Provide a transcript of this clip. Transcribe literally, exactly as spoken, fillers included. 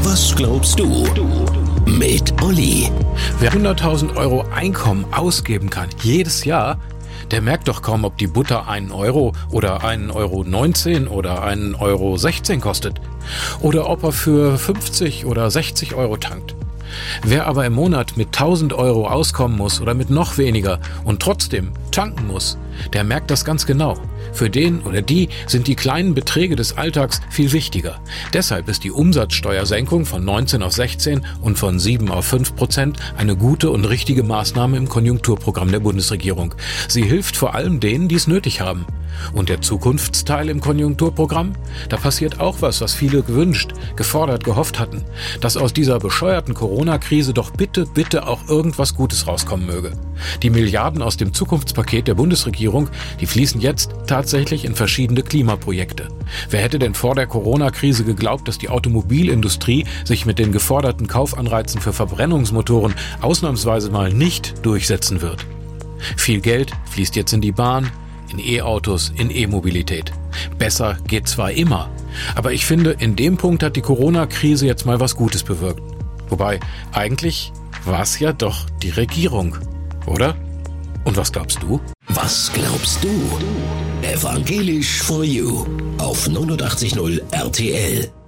Was glaubst du? Mit Olli. Wer hunderttausend Euro Einkommen ausgeben kann, jedes Jahr, der merkt doch kaum, ob die Butter einen Euro oder einen Euro neunzehn oder einen Euro sechzehn kostet. Oder ob er für fünfzig oder sechzig Euro tankt. Wer aber im Monat mit tausend Euro auskommen muss oder mit noch weniger und trotzdem tanken muss, der merkt das ganz genau. Für den oder die sind die kleinen Beträge des Alltags viel wichtiger. Deshalb ist die Umsatzsteuersenkung von neunzehn auf sechzehn und von sieben auf fünf Prozent eine gute und richtige Maßnahme im Konjunkturprogramm der Bundesregierung. Sie hilft vor allem denen, die es nötig haben. Und der Zukunftsteil im Konjunkturprogramm? Da passiert auch was, was viele gewünscht, gefordert, gehofft hatten. Dass aus dieser bescheuerten Corona-Krise doch bitte, bitte auch irgendwas Gutes rauskommen möge. Die Milliarden aus dem Zukunftspaket der Bundesregierung, die fließen jetzt tatsächlich in verschiedene Klimaprojekte. Wer hätte denn vor der Corona-Krise geglaubt, dass die Automobilindustrie sich mit den geforderten Kaufanreizen für Verbrennungsmotoren ausnahmsweise mal nicht durchsetzen wird? Viel Geld fließt jetzt in die Bahn, in E-Autos, in E-Mobilität. Besser geht zwar immer, aber ich finde, in dem Punkt hat die Corona-Krise jetzt mal was Gutes bewirkt. Wobei, eigentlich war es ja doch die Regierung, oder? Und was glaubst du? Was glaubst du? Evangelisch for You auf neunundachtzig Komma null R T L.